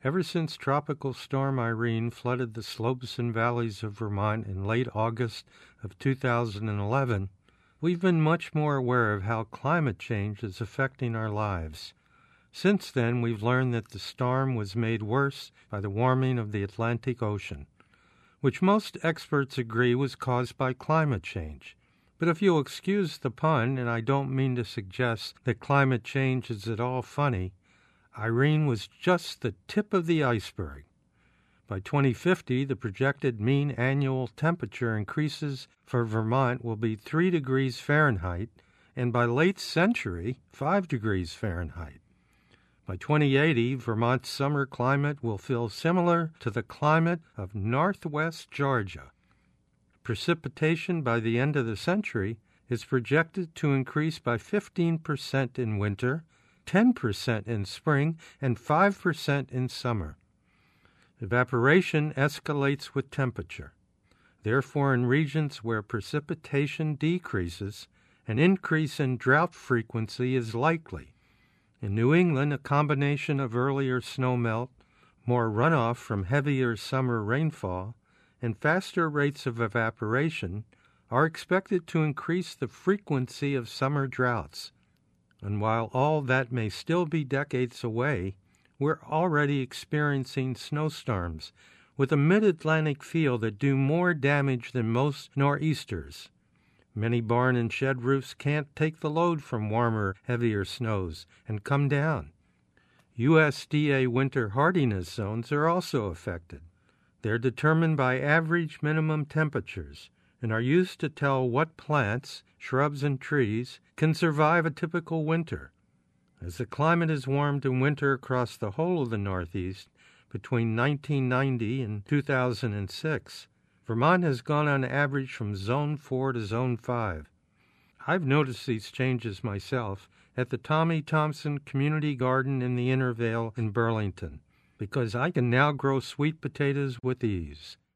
Ever since Tropical Storm Irene flooded the slopes and valleys of Vermont in late August of 2011, we've been much more aware of how climate change is affecting our lives. Since then, we've learned that the storm was made worse by the warming of the Atlantic Ocean, which most experts agree was caused by climate change. But if you'll excuse the pun, and I don't mean to suggest that climate change is at all funny, Irene was just the tip of the iceberg. By 2050, the projected mean annual temperature increases for Vermont will be 3 degrees Fahrenheit, and by late century, 5 degrees Fahrenheit. By 2080, Vermont's summer climate will feel similar to the climate of northwest Georgia. Precipitation by the end of the century is projected to increase by 15% in winter, 10% in spring, and 5% in summer. Evaporation escalates with temperature. Therefore, in regions where precipitation decreases, an increase in drought frequency is likely. In New England, a combination of earlier snowmelt, more runoff from heavier summer rainfall, and faster rates of evaporation are expected to increase the frequency of summer droughts. And while all that may still be decades away, we're already experiencing snowstorms with a mid-Atlantic feel that do more damage than most nor'easters. Many barn and shed roofs can't take the load from warmer, heavier snows and come down. USDA winter hardiness zones are also affected. They're determined by average minimum temperatures and are used to tell what plants, shrubs, and trees can survive a typical winter. As the climate has warmed in winter across the whole of the Northeast between 1990 and 2006, Vermont has gone on average from Zone 4 to Zone 5. I've noticed these changes myself at the Tommy Thompson Community Garden in the Inner Vale in Burlington, because I can now grow sweet potatoes with ease.